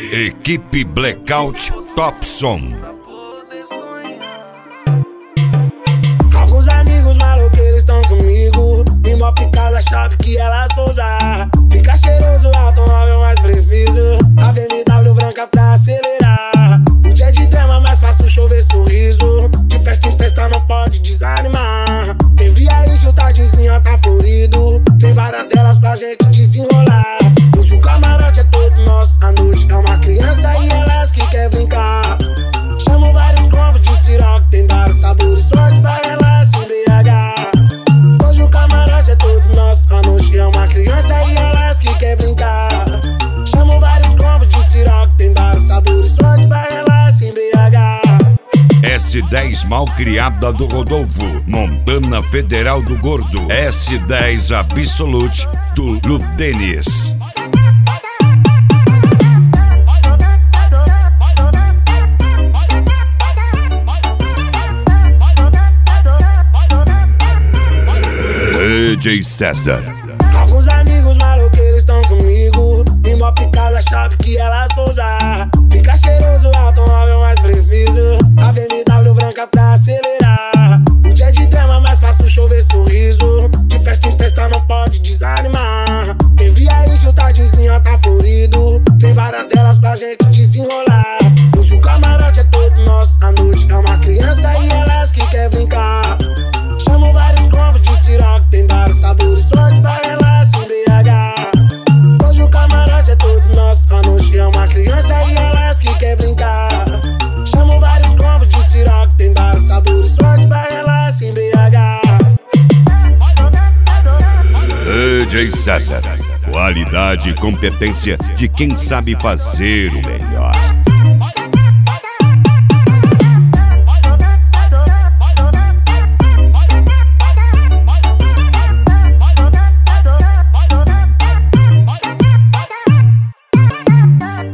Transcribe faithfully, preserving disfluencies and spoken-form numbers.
Equipe Blackout Top Som. Alguns amigos maloqueiros estão comigo, e mó picada a chave que elas vão usar. Fica cheiroso, automóvel mais preciso, a B M W branca pra acelerar. O dia de drama, mas faço chover sorriso, de festa em festa não pode desanimar. Tem via aí, o tardezinha tá florido, tem várias delas pra gente desenrolar. Hoje o camarote é todo nosso, a noite é uma criança e elas que quer brincar. Chamo vários combos de siroque, tem vários sabores, sorte pra elas se embriagar. Hoje o camarote é todo nosso, a noite é uma criança e elas que quer brincar. Chamo vários combos de siroque, tem vários sabores, sorte pra elas se embriagar. S dez Malcriada do Rodolfo, Montana Federal do Gordo, S dez Absolute do Ludenis. D J César. Alguns amigos maloqueiros estão comigo, e mó picada a chave que elas vão usar. Fica cheiroso, automóvel mais preciso, a B M W branca pra acelerar. O dia de drama, mas faço chover sorriso, de festa em festa não pode desanimar. Tem via aí, o tardezinha tá florido, tem várias delas pra gente desenrolar. Hoje o camarote é todo nosso, a noite é uma criança e elas que quer brincar. Chamo vários combos de siroque, tem vários sabores, sorte pra elas se embriagar. Hoje o camarote é todo nosso, a noite é uma criança e elas que quer brincar. Chamo vários combos de siroque, tem vários sabores, sorte pra elas se embriagar. D J César, qualidade e competência de quem sabe fazer o melhor.